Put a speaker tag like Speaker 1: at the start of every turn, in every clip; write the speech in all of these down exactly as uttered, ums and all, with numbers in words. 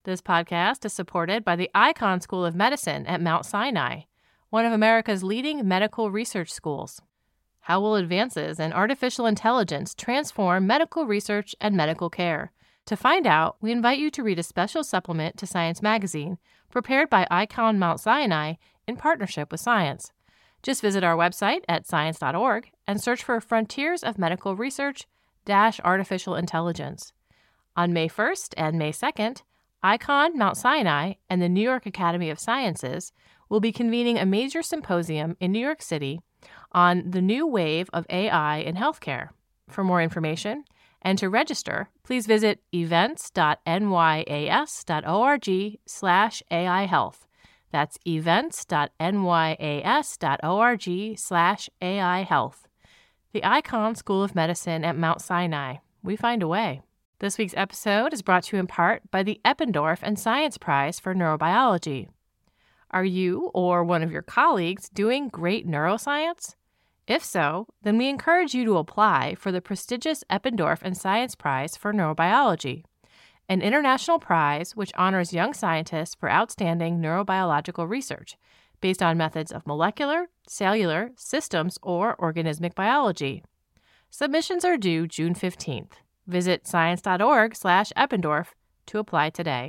Speaker 1: This podcast is supported by the Icahn School of Medicine at Mount Sinai, one of America's leading medical research schools. How will advances in artificial intelligence transform medical research and medical care? To find out, we invite you to read a special supplement to Science Magazine prepared by Icahn Mount Sinai in partnership with Science. Just visit our website at science dot org and search for Frontiers of Medical Research dash Artificial Intelligence. On May first and May second, Icahn Mount Sinai and the New York Academy of Sciences will be convening a major symposium in New York City on the new wave of A I in healthcare. For more information and to register, please visit events dot n y a s dot org slash A I health. That's events dot n y a s dot org slash A I health. The Icahn School of Medicine at Mount Sinai. We find a way. This week's episode is brought to you in part by the Eppendorf and Science Prize for Neurobiology. Are you or one of your colleagues doing great neuroscience? If so, then we encourage you to apply for the prestigious Eppendorf and Science Prize for Neurobiology, an international prize which honors young scientists for outstanding neurobiological research based on methods of molecular, cellular, systems, or organismic biology. Submissions are due June fifteenth. Visit science dot org slash Eppendorf to apply today.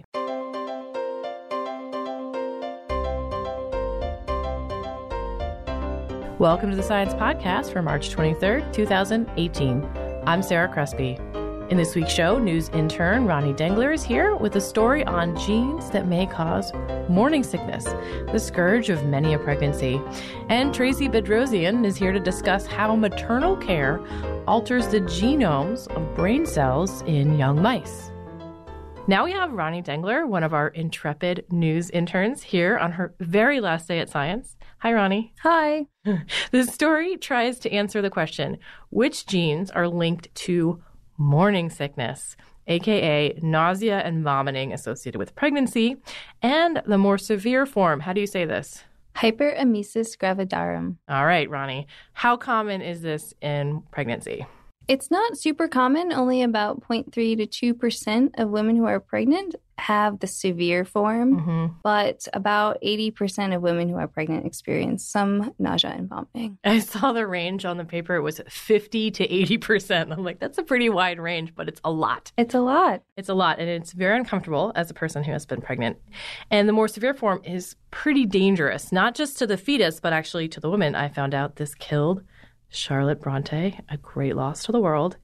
Speaker 1: Welcome to the Science Podcast for March twenty-third, twenty eighteen. I'm Sarah Crespi. In this week's show, news intern Ronnie Dengler is here with a story on genes that may cause morning sickness, the scourge of many a pregnancy. And Tracy Bedrosian is here to discuss how maternal care alters the genomes of brain cells in young mice. Now we have Ronnie Dengler, one of our intrepid news interns, here on her very last day at Science. Hi, Ronnie.
Speaker 2: Hi.
Speaker 1: The story tries to answer the question, which genes are linked to morning sickness, aka nausea and vomiting associated with pregnancy, and the more severe form, how do you say this?
Speaker 2: Hyperemesis gravidarum.
Speaker 1: All right, Ronnie. How common is this in pregnancy?
Speaker 2: It's not super common. Only about zero point three to two percent of women who are pregnant have the severe form, mm-hmm. but about eighty percent of women who are pregnant experience some nausea and vomiting.
Speaker 1: I saw the range on the paper. It was fifty to eighty percent. I'm like, that's a pretty wide range, but it's a lot.
Speaker 2: It's a lot.
Speaker 1: It's a lot, and it's very uncomfortable as a person who has been pregnant. And the more severe form is pretty dangerous, not just to the fetus, but actually to the woman. I found out this killed Charlotte Bronte, a great loss to the world.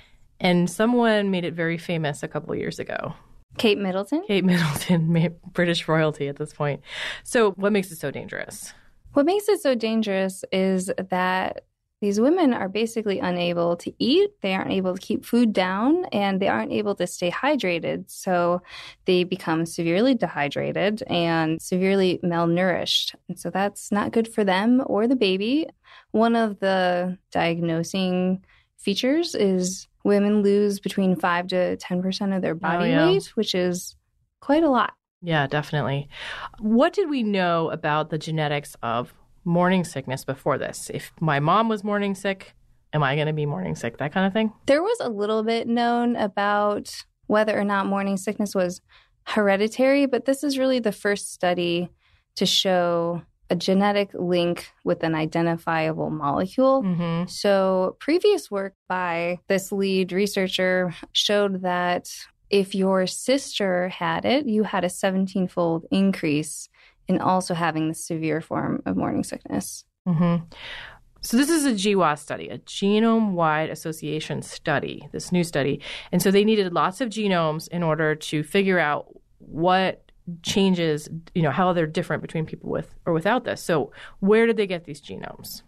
Speaker 1: And someone made it very famous a couple of years ago.
Speaker 2: Kate Middleton?
Speaker 1: Kate Middleton, British royalty at this point. So what makes it so dangerous?
Speaker 2: What makes it so dangerous is that these women are basically unable to eat. They aren't able to keep food down, and they aren't able to stay hydrated. So they become severely dehydrated and severely malnourished. And so that's not good for them or the baby. One of the diagnosing features is women lose between five to ten percent of their body oh, yeah. weight, which is quite a lot.
Speaker 1: Yeah, definitely. What did we know about the genetics of morning sickness before this? If my mom was morning sick, am I going to be morning sick? That kind of thing?
Speaker 2: There was a little bit known about whether or not morning sickness was hereditary, but this is really the first study to show a genetic link with an identifiable molecule. Mm-hmm. So previous work by this lead researcher showed that if your sister had it, you had a seventeen-fold increase in also having the severe form of morning sickness.
Speaker 1: Mm-hmm. So this is a G W A S study, a genome-wide association study, this new study. And so they needed lots of genomes in order to figure out what changes, you know, how they're different between people with or without this. So where did they get these genomes?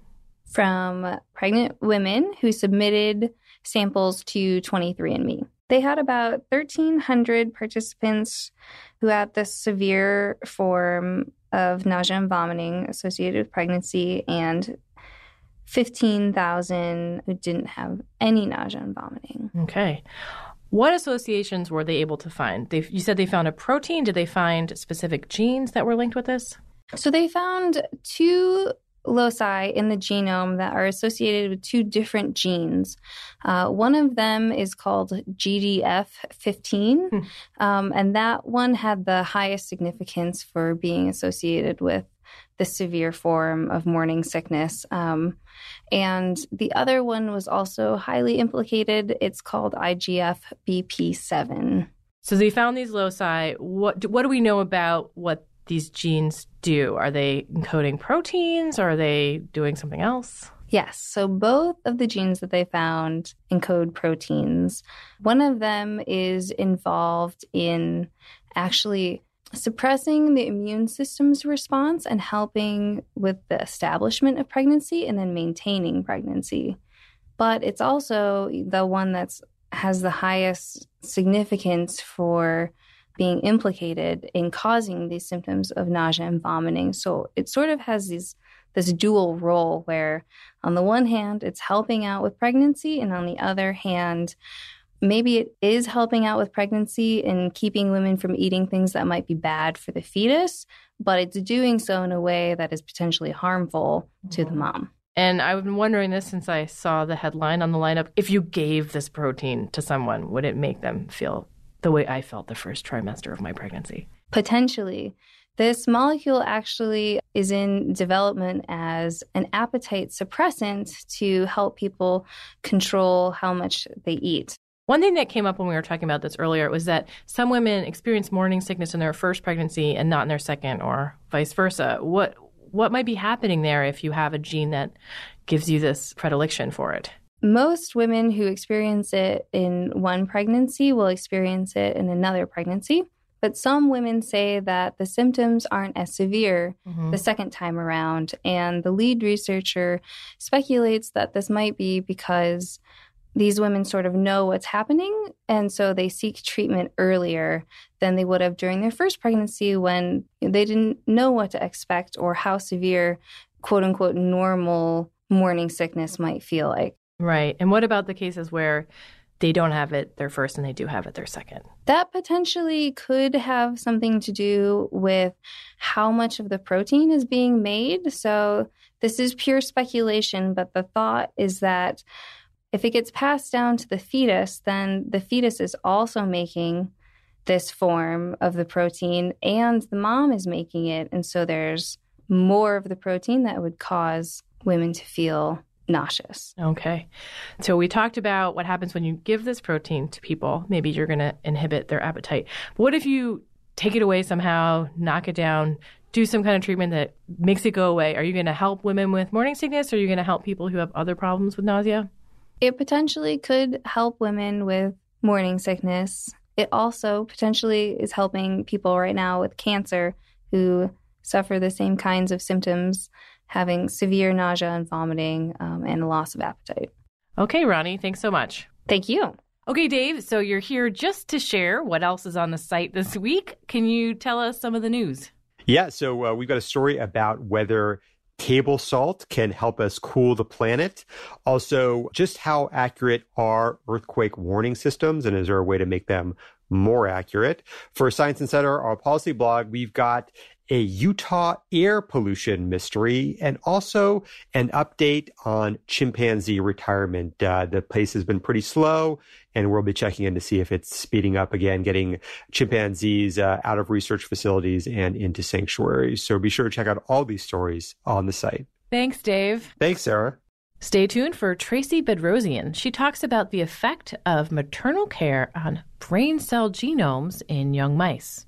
Speaker 2: From pregnant women who submitted samples to twenty-three and me. They had about thirteen hundred participants who had this severe form of nausea and vomiting associated with pregnancy, and fifteen thousand who didn't have any nausea and vomiting.
Speaker 1: Okay. What associations were they able to find? They, you said they found a protein. Did they find specific genes that were linked with this?
Speaker 2: So they found two loci in the genome that are associated with two different genes. Uh, one of them is called G D F fifteen, hmm. um, and that one had the highest significance for being associated with the severe form of morning sickness. Um, and the other one was also highly implicated. It's called I G F B P seven.
Speaker 1: So they found these loci. What, what do we know about what these genes do? Are they encoding proteins? Or are they doing something else?
Speaker 2: Yes. So both of the genes that they found encode proteins. One of them is involved in actually suppressing the immune system's response and helping with the establishment of pregnancy and then maintaining pregnancy. But it's also the one that's has the highest significance for being implicated in causing these symptoms of nausea and vomiting. So it sort of has these this dual role where on the one hand, it's helping out with pregnancy, and on the other hand, maybe it is helping out with pregnancy and keeping women from eating things that might be bad for the fetus, but it's doing so in a way that is potentially harmful to the mom.
Speaker 1: And I've been wondering this since I saw the headline on the lineup. If you gave this protein to someone, would it make them feel the way I felt the first trimester of my pregnancy?
Speaker 2: Potentially. This molecule actually is in development as an appetite suppressant to help people control how much they eat.
Speaker 1: One thing that came up when we were talking about this earlier was that some women experience morning sickness in their first pregnancy and not in their second, or vice versa. What what might be happening there if you have a gene that gives you this predilection for it?
Speaker 2: Most women who experience it in one pregnancy will experience it in another pregnancy. But some women say that the symptoms aren't as severe mm-hmm. the second time around. And the lead researcher speculates that this might be because these women sort of know what's happening, and so they seek treatment earlier than they would have during their first pregnancy when they didn't know what to expect or how severe, quote unquote, normal morning sickness might feel like.
Speaker 1: Right. And what about the cases where they don't have it their first and they do have it their second?
Speaker 2: That potentially could have something to do with how much of the protein is being made. So this is pure speculation, but the thought is that if it gets passed down to the fetus, then the fetus is also making this form of the protein and the mom is making it. And so there's more of the protein that would cause women to feel nauseous.
Speaker 1: Okay. So we talked about what happens when you give this protein to people. Maybe you're going to inhibit their appetite. But what if you take it away somehow, knock it down, do some kind of treatment that makes it go away? Are you going to help women with morning sickness, or are you going to help people who have other problems with nausea?
Speaker 2: It potentially could help women with morning sickness. It also potentially is helping people right now with cancer who suffer the same kinds of symptoms, having severe nausea and vomiting um, and a loss of appetite.
Speaker 1: Okay, Ronnie, thanks so much.
Speaker 2: Thank you.
Speaker 1: Okay, Dave, so you're here just to share what else is on the site this week. Can you tell us some of the news?
Speaker 3: Yeah, so uh, we've got a story about whether table salt can help us cool the planet. Also, just how accurate are earthquake warning systems, and is there a way to make them more accurate? For Science Insider, our policy blog, we've got a Utah air pollution mystery, and also an update on chimpanzee retirement. Uh, the pace has been pretty slow, and we'll be checking in to see if it's speeding up again, getting chimpanzees uh, out of research facilities and into sanctuaries. So be sure to check out all these stories on the site.
Speaker 1: Thanks, Dave.
Speaker 3: Thanks, Sarah.
Speaker 1: Stay tuned for Tracy Bedrosian. She talks about the effect of maternal care on brain cell genomes in young mice.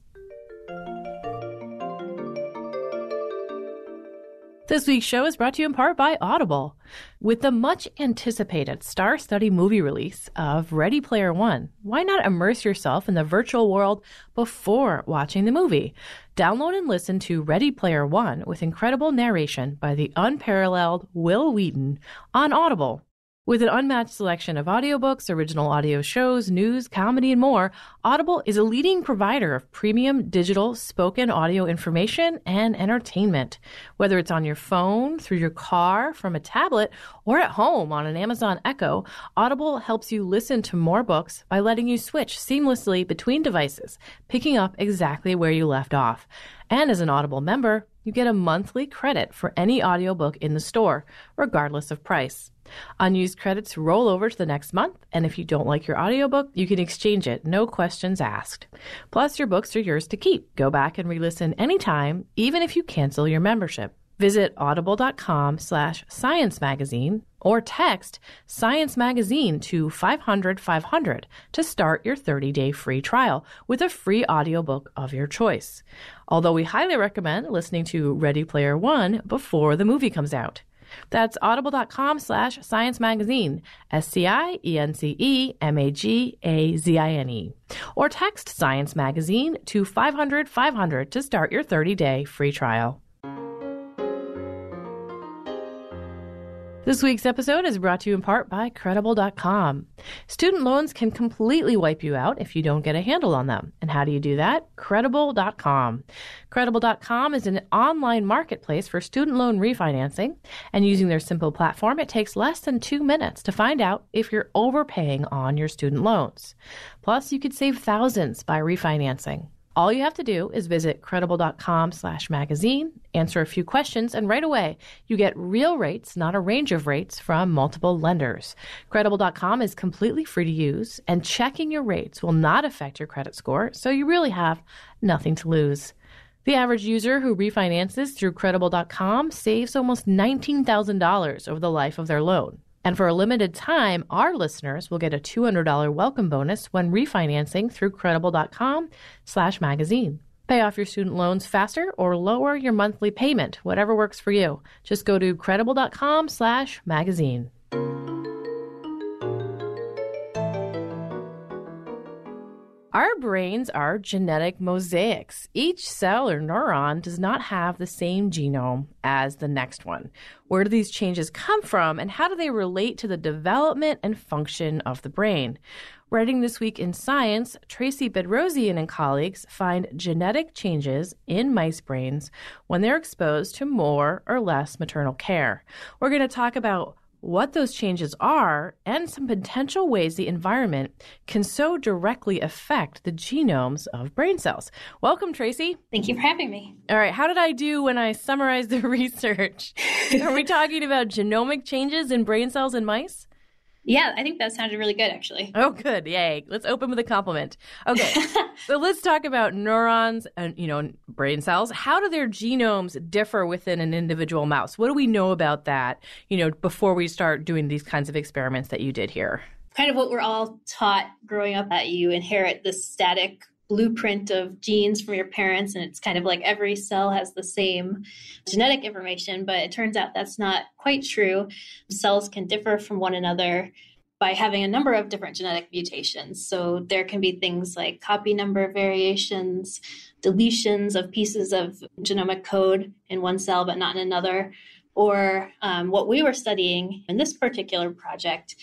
Speaker 1: This week's show is brought to you in part by Audible. With the much-anticipated star-studded movie release of Ready Player One, why not immerse yourself in the virtual world before watching the movie? Download and listen to Ready Player One with incredible narration by the unparalleled Will Wheaton on Audible. With an unmatched selection of audiobooks, original audio shows, news, comedy, and more, Audible is a leading provider of premium digital spoken audio information and entertainment. Whether it's on your phone, through your car, from a tablet, or at home on an Amazon Echo, Audible helps you listen to more books by letting you switch seamlessly between devices, picking up exactly where you left off. And as an Audible member, you get a monthly credit for any audiobook in the store, regardless of price. Unused credits roll over to the next month, and if you don't like your audiobook, you can exchange it, no questions asked. Plus, your books are yours to keep. Go back and re-listen anytime, even if you cancel your membership. Visit audible.com slash science magazine or text Science Magazine to five hundred five hundred to start your thirty-day free trial with a free audiobook of your choice. Although we highly recommend listening to Ready Player One before the movie comes out. That's audible.com slash science magazine, S C I E N C E M A G A Z I N E. Or text Science Magazine to five hundred five hundred to start your thirty-day free trial. This week's episode is brought to you in part by Credible dot com. Student loans can completely wipe you out if you don't get a handle on them. And how do you do that? Credible dot com. Credible dot com is an online marketplace for student loan refinancing. And using their simple platform, it takes less than two minutes to find out if you're overpaying on your student loans. Plus, you could save thousands by refinancing. All you have to do is visit credible.com slash magazine, answer a few questions, and right away, you get real rates, not a range of rates from multiple lenders. Credible dot com is completely free to use, and checking your rates will not affect your credit score, so you really have nothing to lose. The average user who refinances through credible dot com saves almost nineteen thousand dollars over the life of their loan. And for a limited time, our listeners will get a two hundred dollars welcome bonus when refinancing through credible.com slash magazine. Pay off your student loans faster or lower your monthly payment, whatever works for you. Just go to credible.com slash magazine. Our brains are genetic mosaics. Each cell or neuron does not have the same genome as the next one. Where do these changes come from, and how do they relate to the development and function of the brain? Writing this week in Science, Tracy Bedrosian and colleagues find genetic changes in mice brains when they're exposed to more or less maternal care. We're going to talk about what those changes are, and some potential ways the environment can so directly affect the genomes of brain cells. Welcome, Tracy.
Speaker 4: Thank you for having me.
Speaker 1: All right, how did I do when I summarized the research? Are we talking about genomic changes in brain cells in mice?
Speaker 4: Yeah, I think that sounded really good, actually.
Speaker 1: Oh, good. Yay. Let's open with a compliment. Okay, so let's talk about neurons and, you know, brain cells. How do their genomes differ within an individual mouse? What do we know about that, you know, before we start doing these kinds of experiments that you did here?
Speaker 4: Kind of what we're all taught growing up, that you inherit this static blueprint of genes from your parents, and it's kind of like every cell has the same genetic information, but it turns out that's not quite true. Cells can differ from one another by having a number of different genetic mutations. So there can be things like copy number variations, deletions of pieces of genomic code in one cell but not in another, or um, what we were studying in this particular project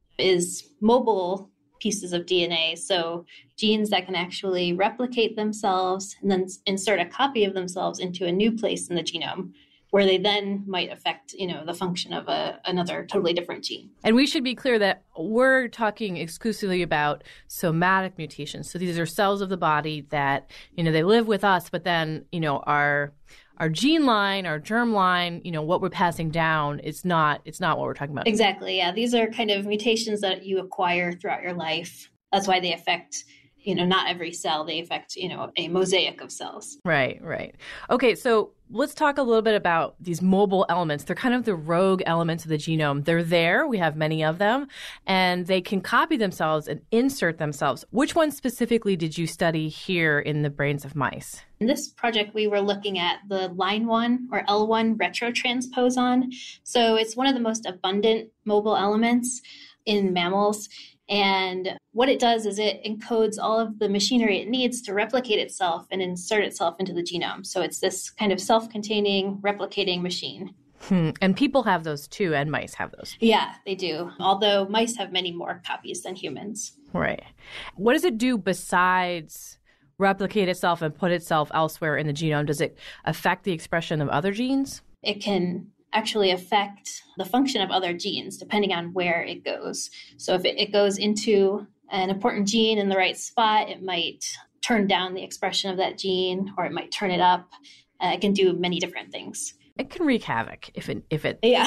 Speaker 4: is mobile pieces of D N A. So genes that can actually replicate themselves and then insert a copy of themselves into a new place in the genome, where they then might affect, you know, the function of a, another totally different gene.
Speaker 1: And we should be clear that we're talking exclusively about somatic mutations. So these are cells of the body that, you know, they live with us, but then, you know, our our gene line, our germ line, you know, what we're passing down, it's not it's not what we're talking about.
Speaker 4: Exactly. Yeah. These are kind of mutations that you acquire throughout your life. That's why they affect, you know, not every cell. They affect, you know, a mosaic of cells.
Speaker 1: Right, right. Okay, so let's talk a little bit about these mobile elements. They're kind of the rogue elements of the genome. They're there. We have many of them, and they can copy themselves and insert themselves. Which one specifically did you study here in the brains of mice?
Speaker 4: In this project, we were looking at the line one or L one retrotransposon. So it's one of the most abundant mobile elements in mammals. And what it does is it encodes all of the machinery it needs to replicate itself and insert itself into the genome. So it's this kind of self-containing, replicating machine.
Speaker 1: Hmm. And people have those too, and mice have those.
Speaker 4: Yeah, they do. Although mice have many more copies than humans.
Speaker 1: Right. What does it do besides replicate itself and put itself elsewhere in the genome? Does it affect the expression of other genes?
Speaker 4: It can actually affect the function of other genes depending on where it goes. So if it, it goes into an important gene in the right spot, it might turn down the expression of that gene, or it might turn it up. Uh, it can do many different things.
Speaker 1: It can wreak havoc if it, if it,
Speaker 4: yeah,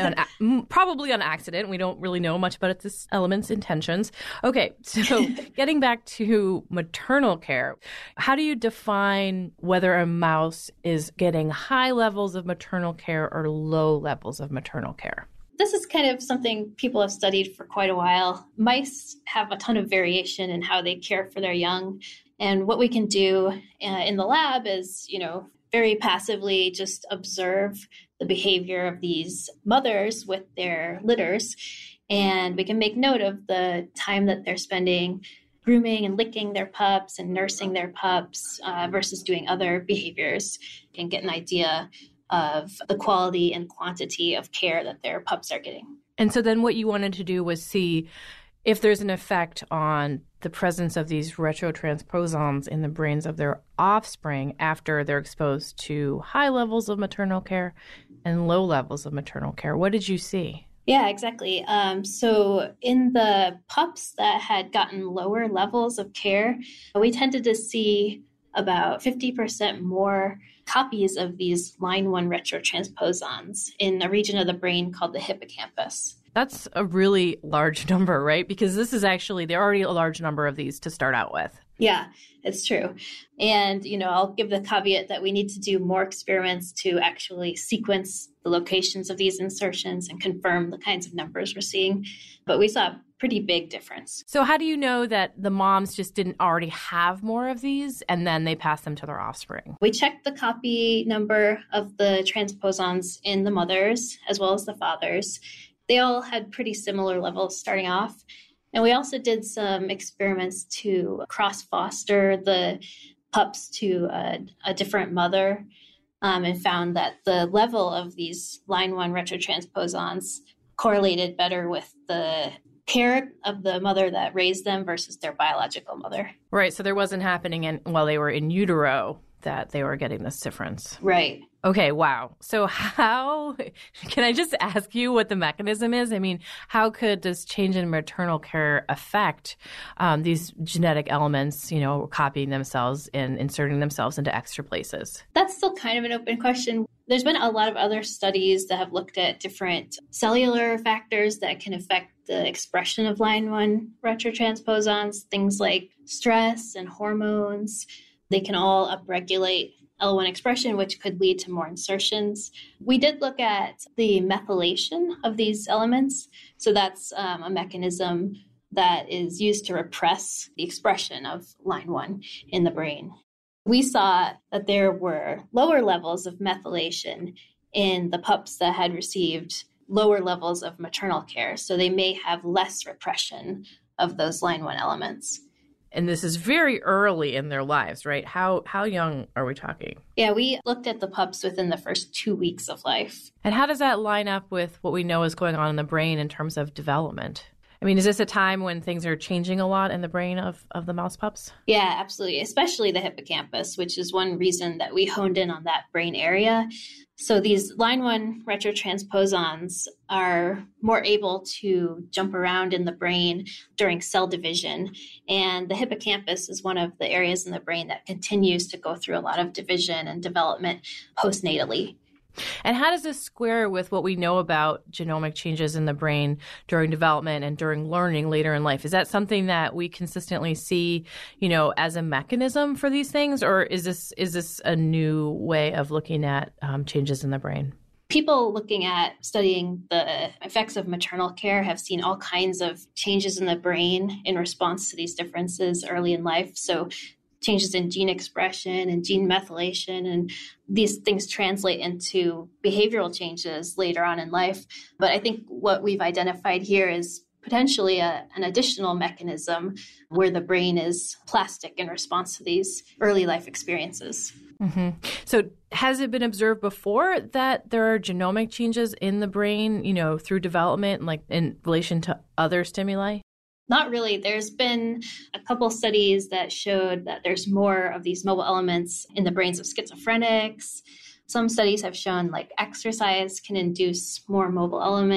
Speaker 1: an, probably on accident. We don't really know much about its element's intentions. Okay, so getting back to maternal care, how do you define whether a mouse is getting high levels of maternal care or low levels of maternal care?
Speaker 4: This is kind of something people have studied for quite a while. Mice have a ton of variation in how they care for their young. And what we can do uh, in the lab is, you know, very passively just observe the behavior of these mothers with their litters. And we can make note of the time that they're spending grooming and licking their pups and nursing their pups uh, versus doing other behaviors, and get an idea of the quality and quantity of care that their pups are getting.
Speaker 1: And so then what you wanted to do was see if there's an effect on the presence of these retrotransposons in the brains of their offspring after they're exposed to high levels of maternal care and low levels of maternal care. What did you see?
Speaker 4: Yeah, exactly. Um, so in the pups that had gotten lower levels of care, we tended to see about fifty percent more copies of these line one retrotransposons in a region of the brain called the hippocampus.
Speaker 1: That's a really large number, right? Because this is actually, there are already a large number of these to start out with.
Speaker 4: Yeah, it's true. And, you know, I'll give the caveat that we need to do more experiments to actually sequence the locations of these insertions and confirm the kinds of numbers we're seeing. But we saw a pretty big difference.
Speaker 1: So how do you know that the moms just didn't already have more of these and then they pass them to their offspring?
Speaker 4: We checked the copy number of the transposons in the mothers as well as the fathers. They all had pretty similar levels starting off. And we also did some experiments to cross-foster the pups to a, a different mother um, and found that the level of these line one retrotransposons correlated better with the care of the mother that raised them versus their biological mother.
Speaker 1: Right. So there wasn't happening in, while they were in utero that they were getting this difference.
Speaker 4: Right.
Speaker 1: Okay, wow. So how, can I just ask you what the mechanism is? I mean, how could this change in maternal care affect um, these genetic elements, you know, copying themselves and inserting themselves into extra places?
Speaker 4: That's still kind of an open question. There's been a lot of other studies that have looked at different cellular factors that can affect the expression of line one retrotransposons, things like stress and hormones. They can all upregulate L one expression, which could lead to more insertions. We did look at the methylation of these elements. So that's um, a mechanism that is used to repress the expression of line one in the brain. We saw that there were lower levels of methylation in the pups that had received lower levels of maternal care. So they may have less repression of those line one elements.
Speaker 1: And this is very early in their lives, right? How how young are we talking?
Speaker 4: Yeah, we looked at the pups within the first two weeks of life.
Speaker 1: And how does that line up with what we know is going on in the brain in terms of development? I mean, is this a time when things are changing a lot in the brain of, of the mouse pups?
Speaker 4: Yeah, absolutely, especially the hippocampus, which is one reason that we honed in on that brain area. So these line one retrotransposons are more able to jump around in the brain during cell division. And the hippocampus is one of the areas in the brain that continues to go through a lot of division and development postnatally.
Speaker 1: And how does this square with what we know about genomic changes in the brain during development and during learning later in life? Is that something that we consistently see, you know, as a mechanism for these things? Or is this is this a new way of looking at um, changes in the brain?
Speaker 4: People looking at studying the effects of maternal care have seen all kinds of changes in the brain in response to these differences early in life. So changes in gene expression and gene methylation, and these things translate into behavioral changes later on in life. But I think what we've identified here is potentially a, an additional mechanism where the brain is plastic in response to these early life experiences.
Speaker 1: Mm-hmm. So has it been observed before that there are genomic changes in the brain, you know, through development, like in relation to other stimuli?
Speaker 4: Not really. There's been a couple studies that showed that there's more of these mobile elements in the brains of schizophrenics. Some studies have shown like exercise can induce more mobile element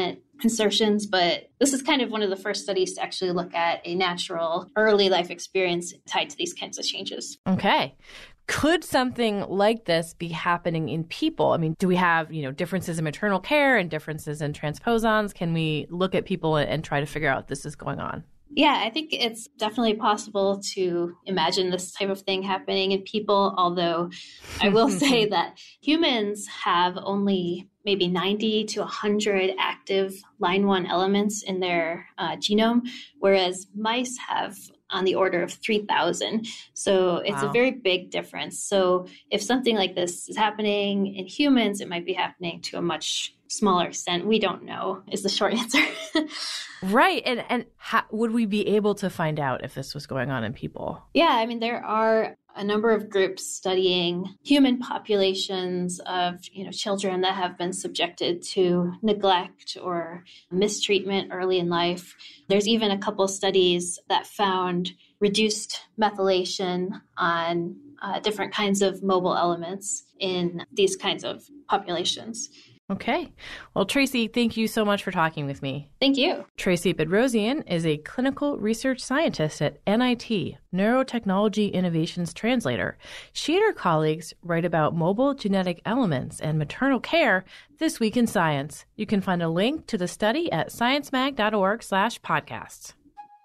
Speaker 4: insertions, but this is kind of one of the first studies to actually look at a natural early life experience tied to these kinds of changes.
Speaker 1: Okay. Could something like this be happening in people? I mean, do we have, you know, differences in maternal care and differences in transposons? Can we look at people and try to figure out if this is going on?
Speaker 4: Yeah, I think it's definitely possible to imagine this type of thing happening in people, although I will say that humans have only maybe ninety to one hundred active line one elements in their uh, genome, whereas mice have on the order of three thousand. So it's wow. a very big difference. So if something like this is happening in humans, it might be happening to a much smaller extent. We don't know is the short answer.
Speaker 1: Right. And and how, would we be able to find out if this was going on in people?
Speaker 4: Yeah, I mean, there are a number of groups studying human populations of, you know, children that have been subjected to neglect or mistreatment early in life. There's even a couple studies that found reduced methylation on uh, different kinds of mobile elements in these kinds of populations.
Speaker 1: Okay. Well, Tracy, thank you so much for talking with me.
Speaker 4: Thank you.
Speaker 1: Tracy Bedrosian is a clinical research scientist at N I T, Neurotechnology Innovations Translator. She and her colleagues write about mobile genetic elements and maternal care this week in science. You can find a link to the study at sciencemag.org slash podcasts.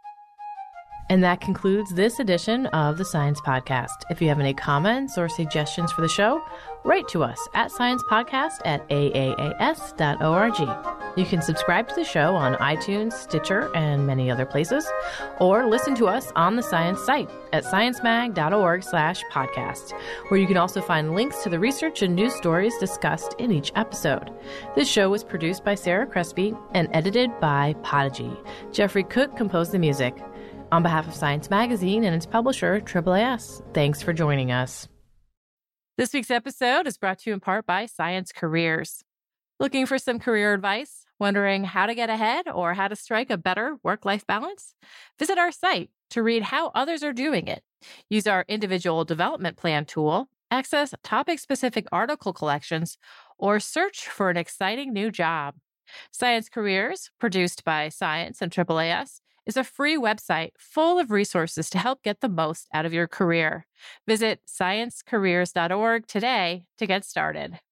Speaker 1: And that concludes this edition of the Science Podcast. If you have any comments or suggestions for the show, write to us at sciencepodcast at a a a s dot org. You can subscribe to the show on iTunes, Stitcher, and many other places, or listen to us on the Science site at sciencemag.org slash podcast, where you can also find links to the research and news stories discussed in each episode. This show was produced by Sarah Crespi and edited by Podigy. Jeffrey Cook composed the music. On behalf of Science Magazine and its publisher, A A A S, thanks for joining us. This week's episode is brought to you in part by Science Careers. Looking for some career advice? Wondering how to get ahead or how to strike a better work-life balance? Visit our site to read how others are doing it. Use our individual development plan tool, access topic-specific article collections, or search for an exciting new job. Science Careers, produced by Science and A A A S, is a free website full of resources to help get the most out of your career. Visit science careers dot org today to get started.